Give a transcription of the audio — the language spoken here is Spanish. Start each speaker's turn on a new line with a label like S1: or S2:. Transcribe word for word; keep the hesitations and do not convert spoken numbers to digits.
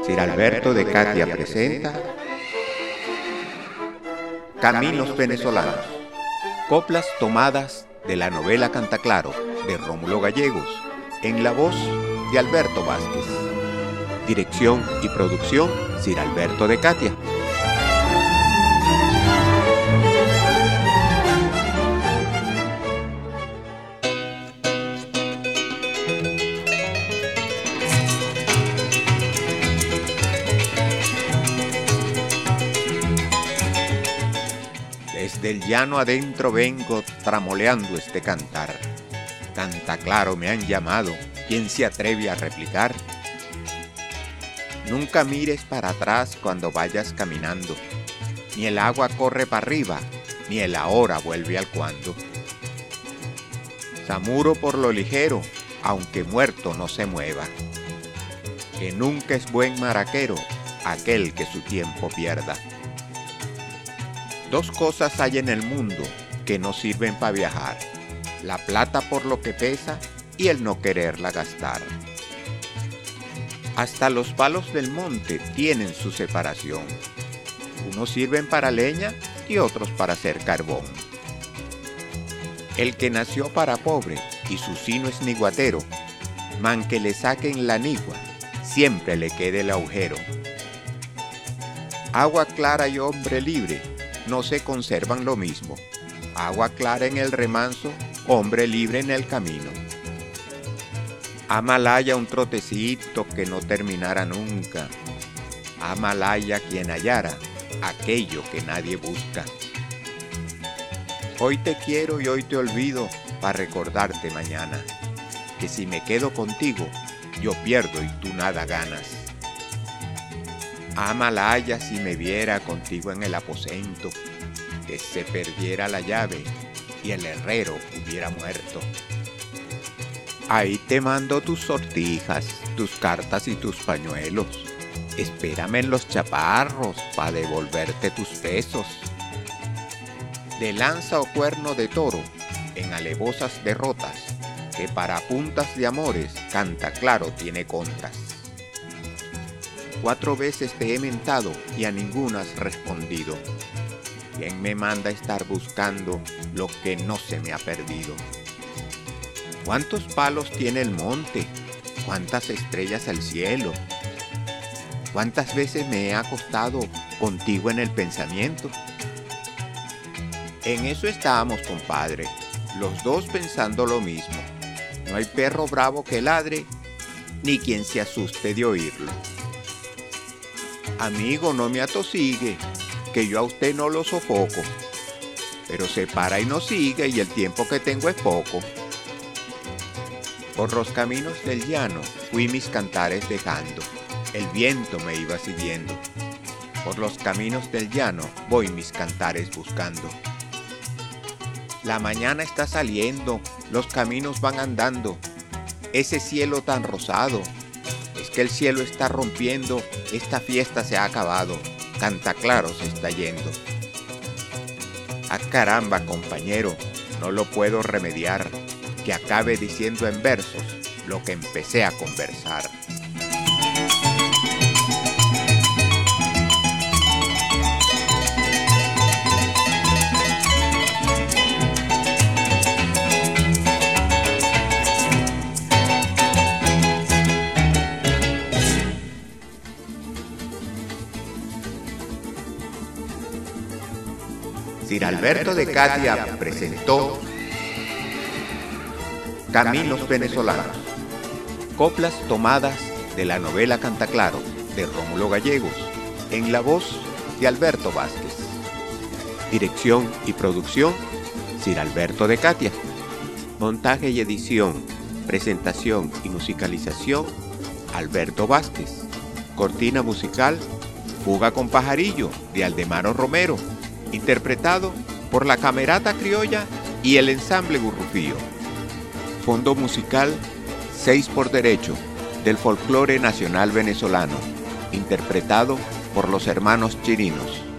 S1: Sir Alberto de Catia presenta Caminos Venezolanos, coplas tomadas de la novela Cantaclaro de Rómulo Gallegos, en la voz de Alberto Vázquez. Dirección y producción, Sir Alberto de Catia. Desde el llano adentro vengo tramoleando este cantar. Cantaclaro me han llamado, ¿quién se atreve a replicar? Nunca mires para atrás cuando vayas caminando, ni el agua corre para arriba, ni el ahora vuelve al cuando. Zamuro por lo ligero, aunque muerto no se mueva, que nunca es buen maraquero aquel que su tiempo pierda. Dos cosas hay en el mundo que no sirven para viajar: la plata por lo que pesa y el no quererla gastar. Hasta los palos del monte tienen su separación. Unos sirven para leña y otros para hacer carbón. El que nació para pobre y su sino es niguatero, man que le saquen la nigua, siempre le quede el agujero. Agua clara y hombre libre no se conservan lo mismo. Agua clara en el remanso, hombre libre en el camino. Amalaya un trotecito que no terminara nunca. Amalaya quien hallara aquello que nadie busca. Hoy te quiero y hoy te olvido para recordarte mañana, que si me quedo contigo, yo pierdo y tú nada ganas. Amalaya si me viera contigo en el aposento, que se perdiera la llave y el herrero hubiera muerto. Ahí te mando tus sortijas, tus cartas y tus pañuelos. Espérame en los chaparros pa' devolverte tus pesos. De lanza o cuerno de toro, en alevosas derrotas, que para puntas de amores Cantaclaro tiene contras. Cuatro veces te he mentado y a ninguna has respondido. ¿Quién me manda a estar buscando lo que no se me ha perdido? ¿Cuántos palos tiene el monte? ¿Cuántas estrellas al cielo? ¿Cuántas veces me he acostado contigo en el pensamiento? En eso estábamos, compadre, los dos pensando lo mismo. No hay perro bravo que ladre, ni quien se asuste de oírlo. Amigo, no me atosigue, que yo a usted no lo sofoco, pero se para y no sigue y el tiempo que tengo es poco. Por los caminos del llano fui mis cantares dejando, el viento me iba siguiendo. Por los caminos del llano voy mis cantares buscando. La mañana está saliendo, los caminos van andando, ese cielo tan rosado, es que el cielo está rompiendo, esta fiesta se ha acabado, Cantaclaro se está yendo. Ah, caramba, compañero, no lo puedo remediar, que acabe diciendo en versos lo que empecé a conversar. Sir Alberto de Catia presentó Caminos Venezolanos, coplas tomadas de la novela Cantaclaro de Rómulo Gallegos, en la voz de Alberto Vázquez. Dirección y producción, Sir Alberto de Catia. Montaje y edición, presentación y musicalización, Alberto Vázquez. Cortina musical, Fuga con Pajarillo, de Aldemaro Romero, interpretado por la Camerata Criolla y el Ensamble Gurrufío. Fondo musical, Seis por Derecho, del folclore nacional venezolano, interpretado por los hermanos Chirinos.